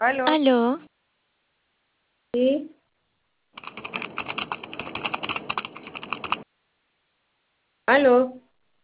Aló, Aló, sí, aló,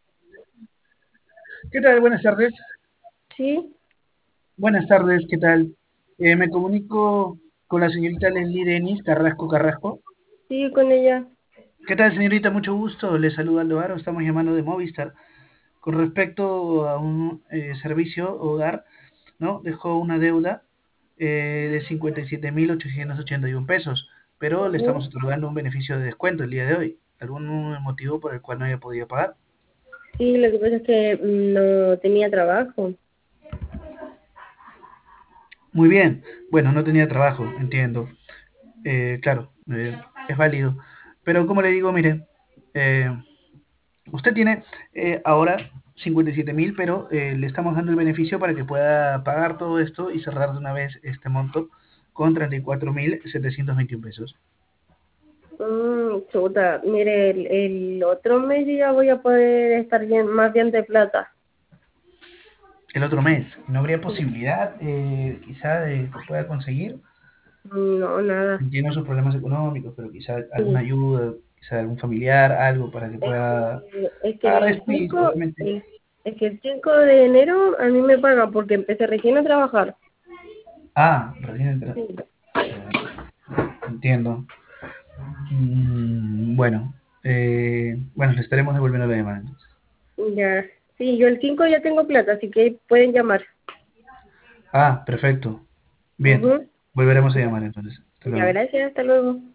¿Qué tal? Buenas tardes. sí, Buenas tardes, ¿qué tal? Me comunico con la señorita Leslie Denis Carrasco Carrasco. sí, con ella. ¿Qué tal, señorita? Mucho gusto. Le saluda Aldo Aro. Estamos llamando de Movistar. Con respecto a un servicio hogar, ¿no? Dejó una deuda de 57.881 pesos, pero le estamos Ujú. otorgando un beneficio de descuento el día de hoy. ¿Algún motivo por el cual no haya podido pagar? Sí, lo que pasa es que no tenía trabajo. Muy bien. Bueno, no tenía trabajo, entiendo. Claro, es válido. Pero como le digo, mire, eh, usted tiene ahora 57.000, pero le estamos dando el beneficio para que pueda pagar todo esto y cerrar de una vez este monto con 34.721 pesos. Chuta, mire, el otro mes yo ya voy a poder estar bien, más bien de plata. El otro mes, ¿no habría Sí. posibilidad quizá de que pueda conseguir? No, nada. Entiendo sus problemas económicos, pero quizá alguna Sí. ayuda, quizá algún familiar, algo para que Es pueda que pagar el esto y 5 obviamente... es que el 5 de enero a mí me pagan porque empecé recién a trabajar. Ah, recién entra. Sí. Entiendo. Bueno, bueno, le estaremos devolviendo la llamada entonces. Ya, sí, yo el 5 ya tengo plata, así que pueden llamar. Ah, perfecto. Bien, Ujú. volveremos a Ya, llamar entonces. Hasta ya, luego. gracias, hasta luego.